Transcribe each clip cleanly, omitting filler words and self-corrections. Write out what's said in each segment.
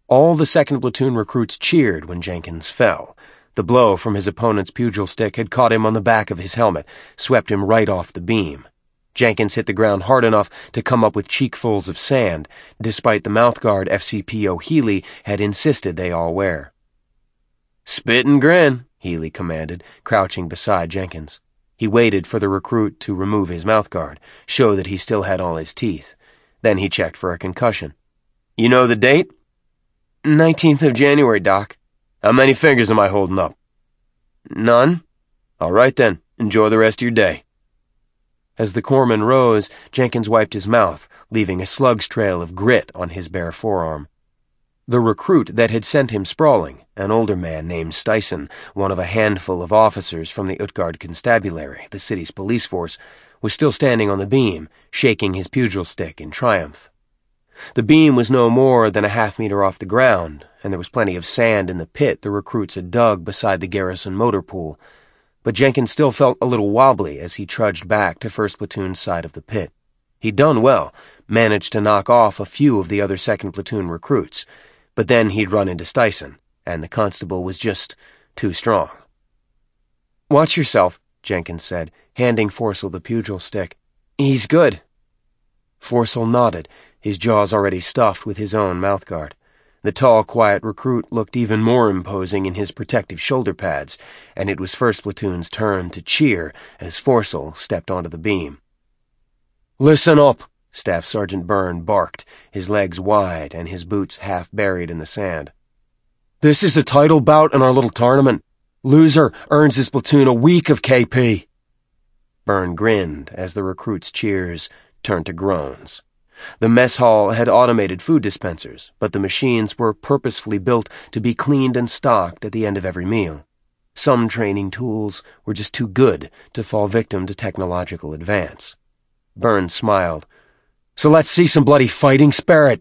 All the 2nd Platoon recruits cheered when Jenkins fell. The blow from his opponent's pugil stick had caught him on the back of his helmet, swept him right off the beam. Jenkins hit the ground hard enough to come up with cheekfuls of sand, despite the mouthguard FCPO Healy had insisted they all wear. "Spit and grin," Healy commanded, crouching beside Jenkins. He waited for the recruit to remove his mouthguard, show that he still had all his teeth. Then he checked for a concussion. "You know the date?" 19th of January, Doc. "How many fingers am I holding up?" "None." "All right then, enjoy the rest of your day." As the corpsman rose, Jenkins wiped his mouth, leaving a slug's trail of grit on his bare forearm. The recruit that had sent him sprawling, an older man named Styson, one of a handful of officers from the Utgard Constabulary, the city's police force, was still standing on the beam, shaking his pugil stick in triumph. The beam was no more than a half-meter off the ground, and there was plenty of sand in the pit the recruits had dug beside the garrison motor pool, but Jenkins still felt a little wobbly as he trudged back to 1st Platoon's side of the pit. He'd done well, managed to knock off a few of the other 2nd Platoon recruits, but then he'd run into Styson, and the constable was just too strong. "Watch yourself," Jenkins said, handing Forcel the pugil stick. "He's good." Forcel nodded, his jaws already stuffed with his own mouthguard. The tall, quiet recruit looked even more imposing in his protective shoulder pads, and it was 1st Platoon's turn to cheer as Forcel stepped onto the beam. "Listen up," Staff Sergeant Byrne barked, his legs wide and his boots half buried in the sand. "This is a title bout in our little tournament. Loser earns his platoon a week of KP." Byrne grinned as the recruits' cheers turned to groans. The mess hall had automated food dispensers, but the machines were purposefully built to be cleaned and stocked at the end of every meal. Some training tools were just too good to fall victim to technological advance. Byrne smiled. "So let's see some bloody fighting spirit."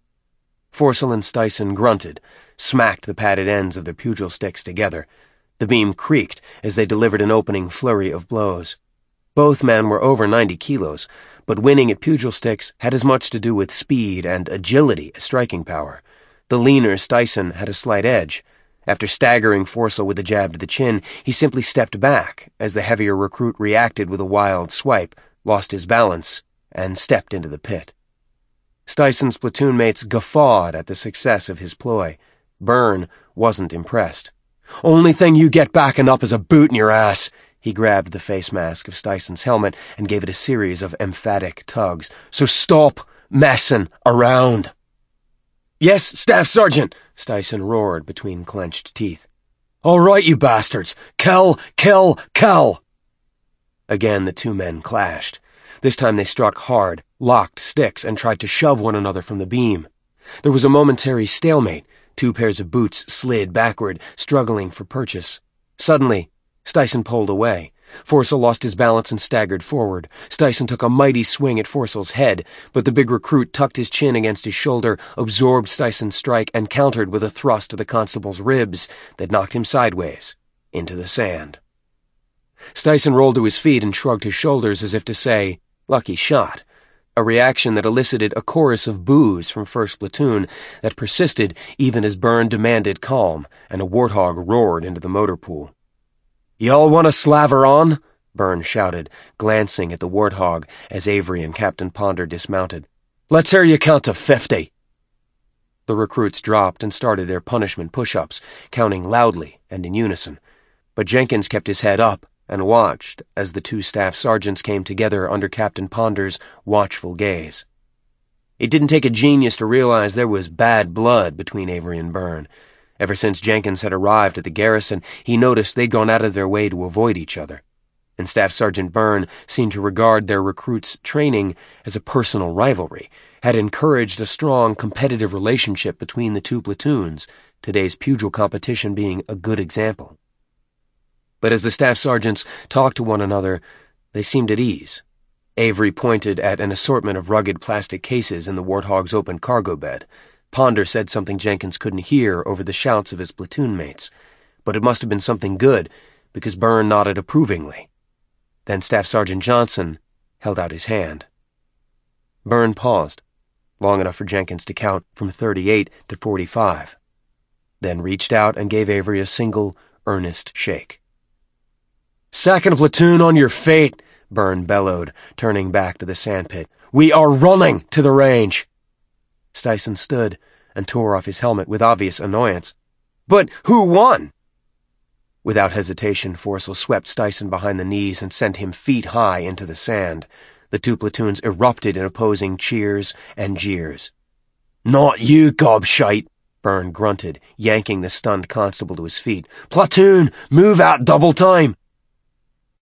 Forcel and Styson grunted, smacked the padded ends of their pugil sticks together. The beam creaked as they delivered an opening flurry of blows. Both men were over 90 kilos, but winning at pugil sticks had as much to do with speed and agility as striking power. The leaner Styson had a slight edge. After staggering Forcel with a jab to the chin, he simply stepped back as the heavier recruit reacted with a wild swipe, lost his balance, and stepped into the pit. Styson's platoon mates guffawed at the success of his ploy. Byrne wasn't impressed. "Only thing you get backing up is a boot in your ass." He grabbed the face mask of Styson's helmet and gave it a series of emphatic tugs. "So stop messing around." "Yes, Staff Sergeant," Styson roared between clenched teeth. "All right, you bastards. Kill, kill, kill." Again the two men clashed. This time they struck hard, locked sticks, and tried to shove one another from the beam. There was a momentary stalemate. Two pairs of boots slid backward, struggling for purchase. Suddenly, Styson pulled away. Forcel lost his balance and staggered forward. Styson took a mighty swing at Forcel's head, but the big recruit tucked his chin against his shoulder, absorbed Styson's strike, and countered with a thrust to the constable's ribs that knocked him sideways, into the sand. Styson rolled to his feet and shrugged his shoulders as if to say, "Lucky shot," a reaction that elicited a chorus of boos from 1st Platoon that persisted even as Byrne demanded calm and a warthog roared into the motor pool. "Y'all want to slaver on?" Byrne shouted, glancing at the warthog as Avery and Captain Ponder dismounted. "Let's hear you count to 50. The recruits dropped and started their punishment push-ups, counting loudly and in unison. But Jenkins kept his head up and watched as the two staff sergeants came together under Captain Ponder's watchful gaze. It didn't take a genius to realize there was bad blood between Avery and Byrne. Ever since Jenkins had arrived at the garrison, he noticed they'd gone out of their way to avoid each other. And Staff Sergeant Byrne seemed to regard their recruits' training as a personal rivalry, had encouraged a strong competitive relationship between the two platoons, today's pugil competition being a good example. But as the staff sergeants talked to one another, they seemed at ease. Avery pointed at an assortment of rugged plastic cases in the Warthog's open cargo bed. Ponder said something Jenkins couldn't hear over the shouts of his platoon mates, but it must have been something good, because Byrne nodded approvingly. Then Staff Sergeant Johnson held out his hand. Byrne paused. long enough for Jenkins to count from 38 to 45, then reached out and gave Avery a single, earnest shake. "Second platoon on your fate," Byrne bellowed, turning back to the sandpit. "We are running to the range." Styson stood and tore off his helmet with obvious annoyance. "But who won?" Without hesitation, Forcell swept Styson behind the knees and sent him feet high into the sand. The two platoons erupted in opposing cheers and jeers. "Not you, gobshite," Byrne grunted, yanking the stunned constable to his feet. "Platoon, move out double time."